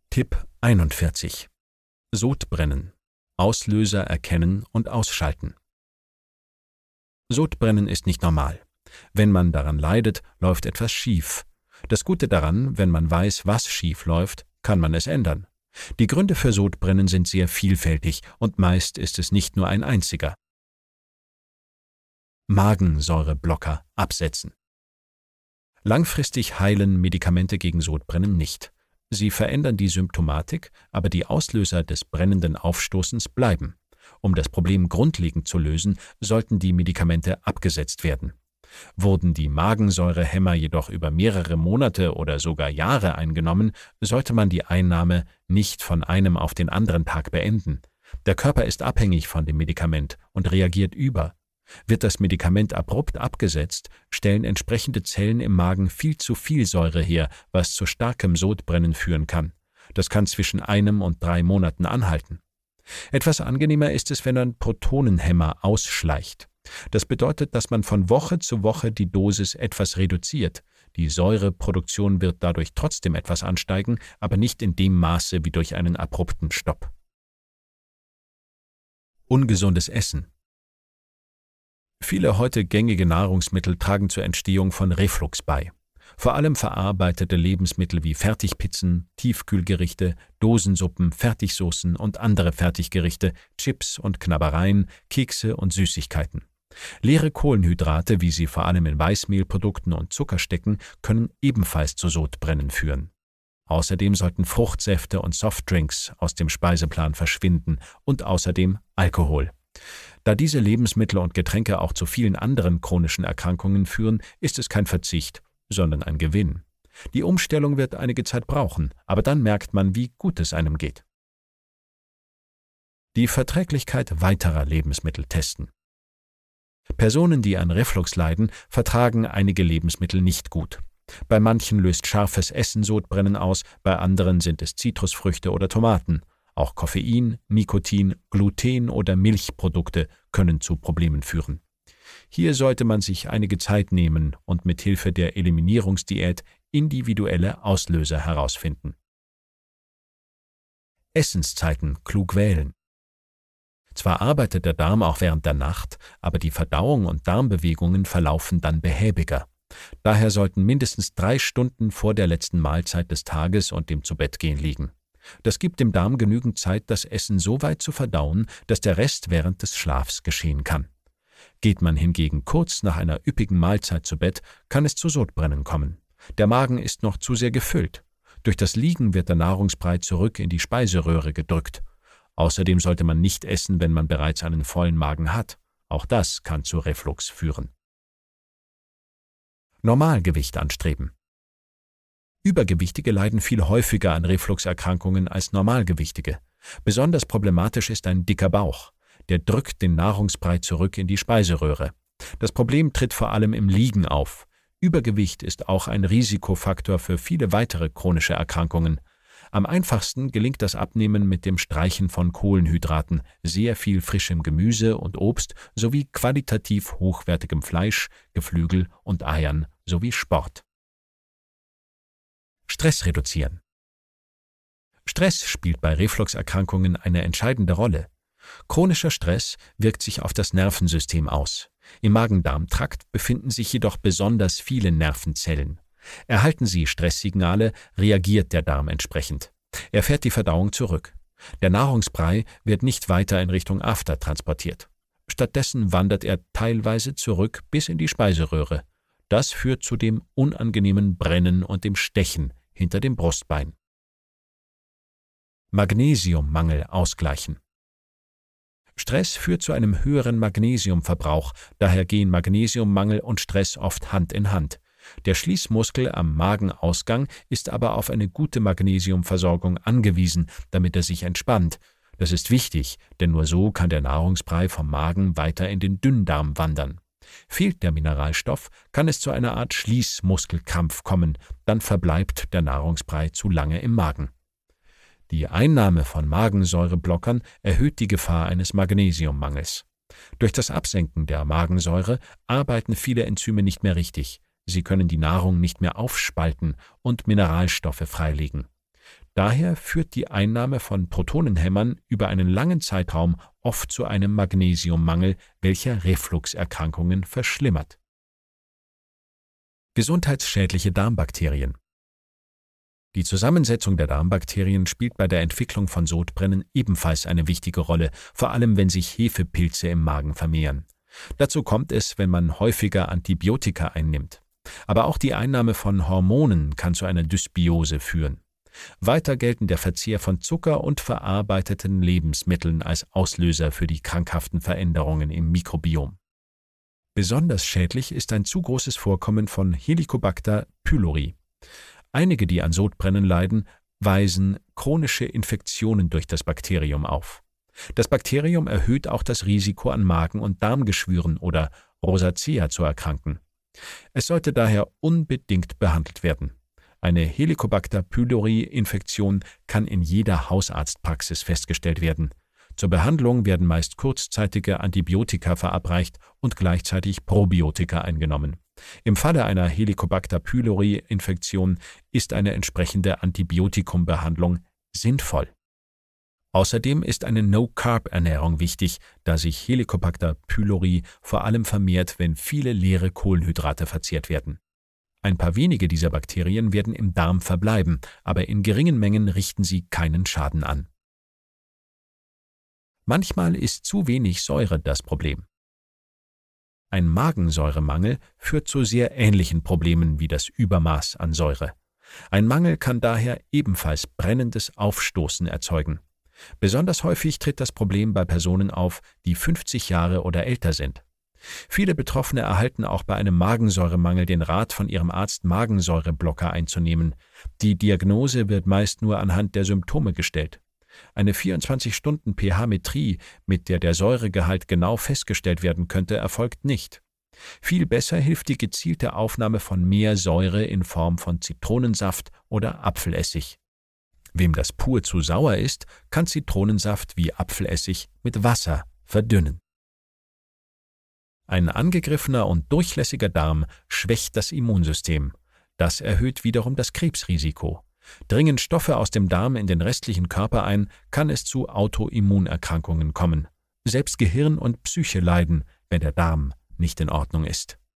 Tipp 41: Sodbrennen. Auslöser erkennen und ausschalten. Sodbrennen ist nicht normal. Wenn man daran leidet, läuft etwas schief. Das Gute daran, wenn man weiß, was schief läuft, kann man es ändern. Die Gründe für Sodbrennen sind sehr vielfältig und meist ist es nicht nur ein einziger. Magensäureblocker absetzen. Langfristig heilen Medikamente gegen Sodbrennen nicht. Sie verändern die Symptomatik, aber die Auslöser des brennenden Aufstoßens bleiben. Um das Problem grundlegend zu lösen, sollten die Medikamente abgesetzt werden. Wurden die Magensäurehemmer jedoch über mehrere Monate oder sogar Jahre eingenommen, sollte man die Einnahme nicht von einem auf den anderen Tag beenden. Der Körper ist abhängig von dem Medikament und reagiert über. Wird das Medikament abrupt abgesetzt, stellen entsprechende Zellen im Magen viel zu viel Säure her, was zu starkem Sodbrennen führen kann. Das kann zwischen 1 und 3 Monaten anhalten. Etwas angenehmer ist es, wenn man Protonenhemmer ausschleicht. Das bedeutet, dass man von Woche zu Woche die Dosis etwas reduziert. Die Säureproduktion wird dadurch trotzdem etwas ansteigen, aber nicht in dem Maße wie durch einen abrupten Stopp. Ungesundes Essen. Viele heute gängige Nahrungsmittel tragen zur Entstehung von Reflux bei. Vor allem verarbeitete Lebensmittel wie Fertigpizzen, Tiefkühlgerichte, Dosensuppen, Fertigsoßen und andere Fertiggerichte, Chips und Knabbereien, Kekse und Süßigkeiten. Leere Kohlenhydrate, wie sie vor allem in Weißmehlprodukten und Zucker stecken, können ebenfalls zu Sodbrennen führen. Außerdem sollten Fruchtsäfte und Softdrinks aus dem Speiseplan verschwinden und außerdem Alkohol. Da diese Lebensmittel und Getränke auch zu vielen anderen chronischen Erkrankungen führen, ist es kein Verzicht, sondern ein Gewinn. Die Umstellung wird einige Zeit brauchen, aber dann merkt man, wie gut es einem geht. Die Verträglichkeit weiterer Lebensmittel testen. Personen, die an Reflux leiden, vertragen einige Lebensmittel nicht gut. Bei manchen löst scharfes Essen Sodbrennen aus, bei anderen sind es Zitrusfrüchte oder Tomaten. Auch Koffein, Nikotin, Gluten oder Milchprodukte können zu Problemen führen. Hier sollte man sich einige Zeit nehmen und mit Hilfe der Eliminierungsdiät individuelle Auslöser herausfinden. Essenszeiten klug wählen. Zwar arbeitet der Darm auch während der Nacht, aber die Verdauung und Darmbewegungen verlaufen dann behäbiger. Daher sollten mindestens 3 Stunden vor der letzten Mahlzeit des Tages und dem Zubettgehen liegen. Das gibt dem Darm genügend Zeit, das Essen so weit zu verdauen, dass der Rest während des Schlafs geschehen kann. Geht man hingegen kurz nach einer üppigen Mahlzeit zu Bett, kann es zu Sodbrennen kommen. Der Magen ist noch zu sehr gefüllt. Durch das Liegen wird der Nahrungsbrei zurück in die Speiseröhre gedrückt. Außerdem sollte man nicht essen, wenn man bereits einen vollen Magen hat. Auch das kann zu Reflux führen. Normalgewicht anstreben. Übergewichtige leiden viel häufiger an Refluxerkrankungen als Normalgewichtige. Besonders problematisch ist ein dicker Bauch. Der drückt den Nahrungsbrei zurück in die Speiseröhre. Das Problem tritt vor allem im Liegen auf. Übergewicht ist auch ein Risikofaktor für viele weitere chronische Erkrankungen. Am einfachsten gelingt das Abnehmen mit dem Streichen von Kohlenhydraten, sehr viel frischem Gemüse und Obst sowie qualitativ hochwertigem Fleisch, Geflügel und Eiern sowie Sport. Stress reduzieren. Stress spielt bei Refluxerkrankungen eine entscheidende Rolle. Chronischer Stress wirkt sich auf das Nervensystem aus. Im Magen-Darm-Trakt befinden sich jedoch besonders viele Nervenzellen. Erhalten sie Stresssignale, reagiert der Darm entsprechend. Er fährt die Verdauung zurück. Der Nahrungsbrei wird nicht weiter in Richtung After transportiert. Stattdessen wandert er teilweise zurück bis in die Speiseröhre. Das führt zu dem unangenehmen Brennen und dem Stechen hinter dem Brustbein. Magnesiummangel ausgleichen. Stress führt zu einem höheren Magnesiumverbrauch, daher gehen Magnesiummangel und Stress oft Hand in Hand. Der Schließmuskel am Magenausgang ist aber auf eine gute Magnesiumversorgung angewiesen, damit er sich entspannt. Das ist wichtig, denn nur so kann der Nahrungsbrei vom Magen weiter in den Dünndarm wandern. Fehlt der Mineralstoff, kann es zu einer Art Schließmuskelkrampf kommen, dann verbleibt der Nahrungsbrei zu lange im Magen. Die Einnahme von Magensäureblockern erhöht die Gefahr eines Magnesiummangels. Durch das Absenken der Magensäure arbeiten viele Enzyme nicht mehr richtig. Sie können die Nahrung nicht mehr aufspalten und Mineralstoffe freilegen. Daher führt die Einnahme von Protonenhämmern über einen langen Zeitraum oft zu einem Magnesiummangel, welcher Refluxerkrankungen verschlimmert. Gesundheitsschädliche Darmbakterien. Die Zusammensetzung der Darmbakterien spielt bei der Entwicklung von Sodbrennen ebenfalls eine wichtige Rolle, vor allem wenn sich Hefepilze im Magen vermehren. Dazu kommt es, wenn man häufiger Antibiotika einnimmt. Aber auch die Einnahme von Hormonen kann zu einer Dysbiose führen. Weiter gelten der Verzehr von Zucker und verarbeiteten Lebensmitteln als Auslöser für die krankhaften Veränderungen im Mikrobiom. Besonders schädlich ist ein zu großes Vorkommen von Helicobacter pylori. Einige, die an Sodbrennen leiden, weisen chronische Infektionen durch das Bakterium auf. Das Bakterium erhöht auch das Risiko, an Magen- und Darmgeschwüren oder Rosacea zu erkranken. Es sollte daher unbedingt behandelt werden. Eine Helicobacter pylori-Infektion kann in jeder Hausarztpraxis festgestellt werden. Zur Behandlung werden meist kurzzeitige Antibiotika verabreicht und gleichzeitig Probiotika eingenommen. Im Falle einer Helicobacter pylori-Infektion ist eine entsprechende Antibiotikumbehandlung sinnvoll. Außerdem ist eine No-Carb-Ernährung wichtig, da sich Helicobacter pylori vor allem vermehrt, wenn viele leere Kohlenhydrate verzehrt werden. Ein paar wenige dieser Bakterien werden im Darm verbleiben, aber in geringen Mengen richten sie keinen Schaden an. Manchmal ist zu wenig Säure das Problem. Ein Magensäuremangel führt zu sehr ähnlichen Problemen wie das Übermaß an Säure. Ein Mangel kann daher ebenfalls brennendes Aufstoßen erzeugen. Besonders häufig tritt das Problem bei Personen auf, die 50 Jahre oder älter sind. Viele Betroffene erhalten auch bei einem Magensäuremangel den Rat von ihrem Arzt, Magensäureblocker einzunehmen. Die Diagnose wird meist nur anhand der Symptome gestellt. Eine 24-Stunden-pH-Metrie, mit der Säuregehalt genau festgestellt werden könnte, erfolgt nicht. Viel besser hilft die gezielte Aufnahme von mehr Säure in Form von Zitronensaft oder Apfelessig. Wem das pur zu sauer ist, kann Zitronensaft wie Apfelessig mit Wasser verdünnen. Ein angegriffener und durchlässiger Darm schwächt das Immunsystem. Das erhöht wiederum das Krebsrisiko. Dringen Stoffe aus dem Darm in den restlichen Körper ein, kann es zu Autoimmunerkrankungen kommen. Selbst Gehirn und Psyche leiden, wenn der Darm nicht in Ordnung ist.